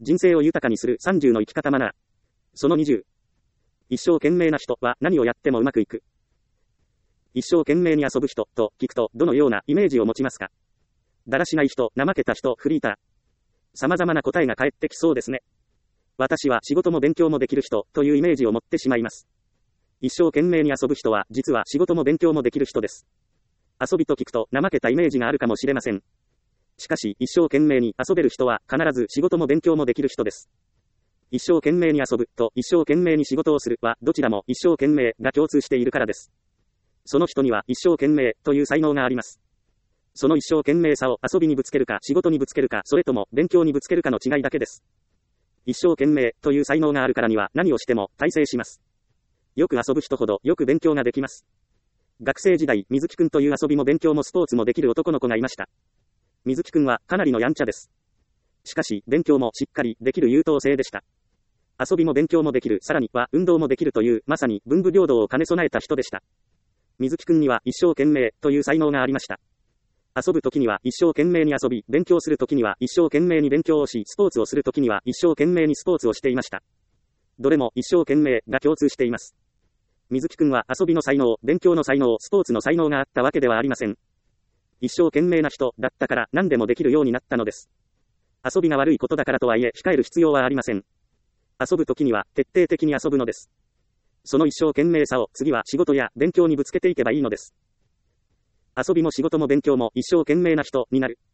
人生を豊かにする30の生き方マナー。その20。一生懸命な人は何をやってもうまくいく。一生懸命に遊ぶ人と聞くとどのようなイメージを持ちますか？だらしない人、怠けた人、フリーター。様々な答えが返ってきそうですね。私は仕事も勉強もできる人というイメージを持ってしまいます。一生懸命に遊ぶ人は実は仕事も勉強もできる人です。遊びと聞くと怠けたイメージがあるかもしれません。しかし一生懸命に遊べる人は必ず仕事も勉強もできる人です。一生懸命に遊ぶと一生懸命に仕事をするはどちらも一生懸命が共通しているからです。その人には一生懸命という才能があります。その一生懸命さを遊びにぶつけるか仕事にぶつけるかそれとも勉強にぶつけるかの違いだけです。一生懸命という才能があるからには何をしても大成します。よく遊ぶ人ほどよく勉強ができます。学生時代、水木くんという遊びも勉強もスポーツもできる男の子がいました。水木くんはかなりのやんちゃです。しかし、勉強もしっかりできる優等生でした。遊びも勉強もできる、さらには運動もできるという、まさに文武両道を兼ね備えた人でした。水木くんには一生懸命という才能がありました。遊ぶときには一生懸命に遊び、勉強するときには一生懸命に勉強をし、スポーツをするときには一生懸命にスポーツをしていました。どれも一生懸命が共通しています。水木くんは遊びの才能、勉強の才能、スポーツの才能があったわけではありません。一生懸命な人だったから何でもできるようになったのです。遊びが悪いことだからとはいえ控える必要はありません。遊ぶときには徹底的に遊ぶのです。その一生懸命さを次は仕事や勉強にぶつけていけばいいのです。遊びも仕事も勉強も一生懸命な人になる。